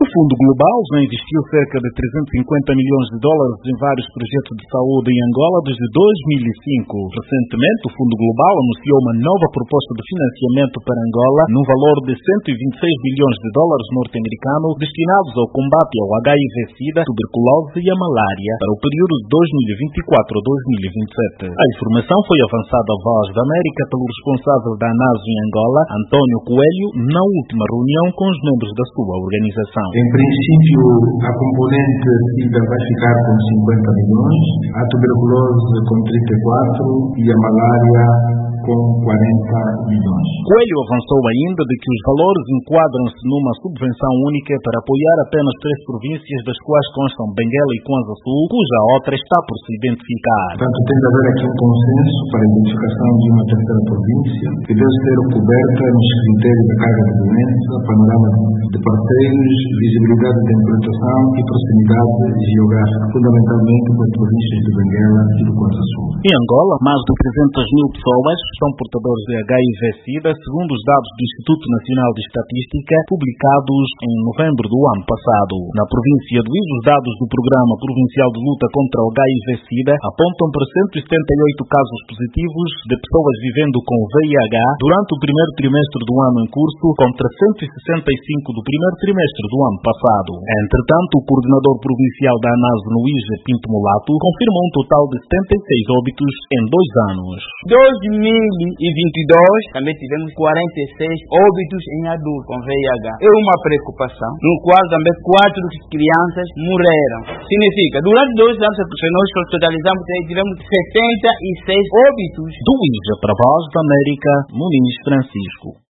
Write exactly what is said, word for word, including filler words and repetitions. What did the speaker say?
Fundo Global já investiu cerca de trezentos e cinquenta milhões de dólares em vários projetos de saúde em Angola desde dois mil e cinco. Recentemente, o Fundo Global anunciou uma nova proposta de financiamento para Angola no valor de cento e vinte e seis milhões de dólares norte-americanos destinados ao combate ao H I V-Sida, tuberculose e a malária para o período de dois mil e vinte e quatro a dois mil e vinte e sete. A informação foi avançada à Voz da América pelo responsável da ANASO em Angola, Antônio Coelho, na última reunião com os membros da sua organização. Em princípio, a componente SIDA vai ficar com cinquenta milhões, a tuberculose com trinta e quatro e a malária com quarenta milhões. Coelho avançou ainda de que os valores enquadram-se numa subvenção única para apoiar apenas três províncias, das quais constam Benguela e Kwanza Sul, cuja outra está por se identificar. Portanto, tem de haver aqui um consenso para a identificação de uma terceira província, que deve ser coberta nos critérios da carga de doença, panorama de parceiros, visibilidade de implantação e proximidade geográfica, fundamentalmente com as províncias de Benguela e do Kwanza Sul. Em Angola, mais de trezentas mil pessoas são portadores de H I V-Sida, segundo os dados do Instituto Nacional de Estatística, publicados em novembro do ano passado. Na província de Luís, os dados do Programa Provincial de Luta contra o H I V-Sida apontam para cento e setenta e oito casos positivos de pessoas vivendo com V I H durante o primeiro trimestre do ano em curso, contra cento e sessenta e cinco do primeiro trimestre do ano passado. Entretanto, o coordenador provincial da ANASO, Luís Pinto Mulato, confirma um total de setenta e seis óbitos em dois anos. dois mil e vinte e dois, também tivemos quarenta e seis óbitos em adultos com V I H. É uma preocupação, no qual também quatro crianças morreram. Significa, durante dois anos que nós totalizamos, tivemos setenta e seis óbitos. Do Ija para a Voz da América, Muniz Francisco.